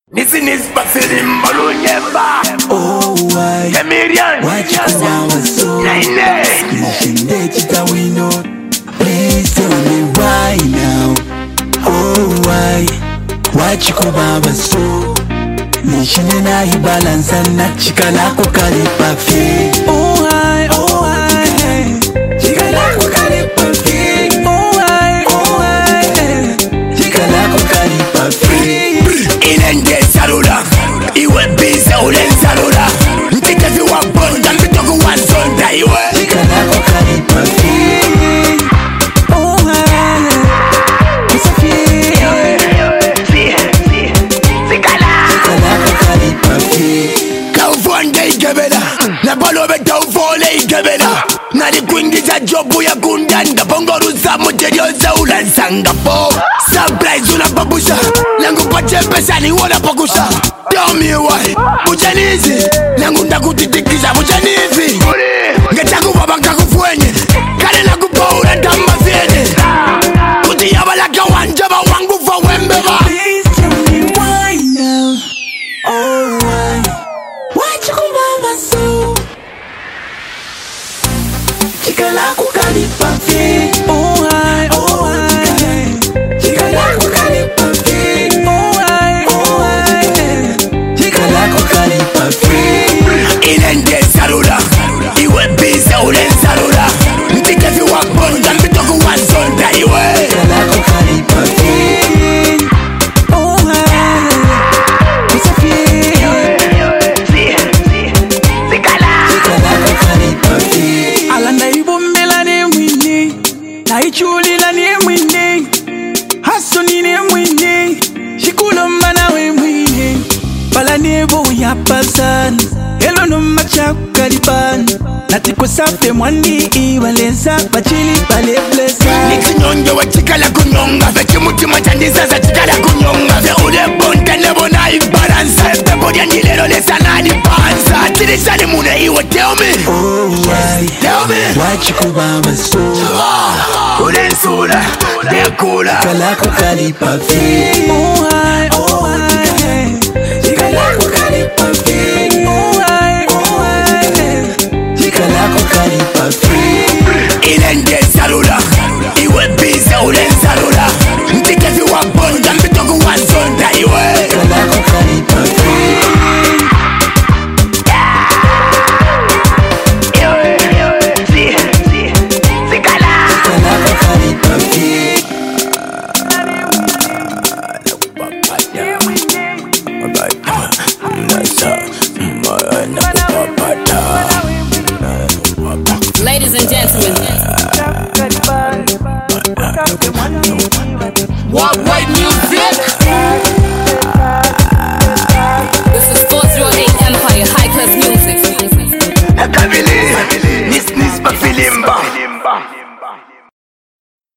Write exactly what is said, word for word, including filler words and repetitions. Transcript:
Nisi nispa filim balloon yemba. Oh why? Chameleon. Why you come out so? Nine nine. Nishinde chita we know. Please tell me why now. Oh why? Why you come out so? Nishinde na hi balance na chika lako kalipa fi. Oh why? Oh why? Chika lako kalipa fi. Oh why? Oh why? Chika lako kalipa fi. Inenge sarura. Iwe bize ule sarura. Mpike viwa bonda mpitoku wa zonda iwe. Chika lako kalipa fi. Oh why? It's a fi. Kaufonde ikebela na balobe kaufole ikebela nali kuingiza jobu ya kundanda pongoruza muterioza ulansanga po surprise unapabusha langu pache pesa ni wona pokusha tell me why uchanizi langu ndakutitikisha uchanizi ngetakuva bakakufuenye kale nakupaula tamba vyene kuti yabalaka wanjaba wangu fa wembeba. Please tell me why now. Oh why? Why you come out so? Chika lako kalipa fi. Oh why? Oh why? Chika lako kalipa fi. Oh why? Oh why? Chika lako kalipa fi. Inenge sarura. Iwe bize ule sarura. Mpike viwa bonda mpitoku wa zonda iwe. Chika lako kalipa fi. Oh why? It's a fi. Chika lako kalipa fi. Alanda ibombela ne mwini, na ichulila ne mwini, hasoni ne mwini, shikulomba na we mwini. Bala nebo ya pasan, elo no macha kalipan. Natiko safe mwani iwaleza, bachili bale blesa. Nikinyonge wa chika la kunyonga. Vechi mutima chandiza za chika la kunyonga. Ve ule bonte nebo na ibaransa. Pepo ya nilero lesa na nipanza. Tirisha ni mune iwe tell me. Oh why? Tell me. Why chikubamba so? Ule nsura. Dekula. Chika lako kalipa fi. Oh why? Oh why? Chika lako kalipa fi. Oh why? Oh why? Chika lako kalipa fi. Inenge sarura. Iwe bize ule sarura. Mpike viwa bonda mpitoku wa zonda iwe. Chika lako kalipa fi. Chika lako kalipa fi. Ladies and gentlemen, what white music?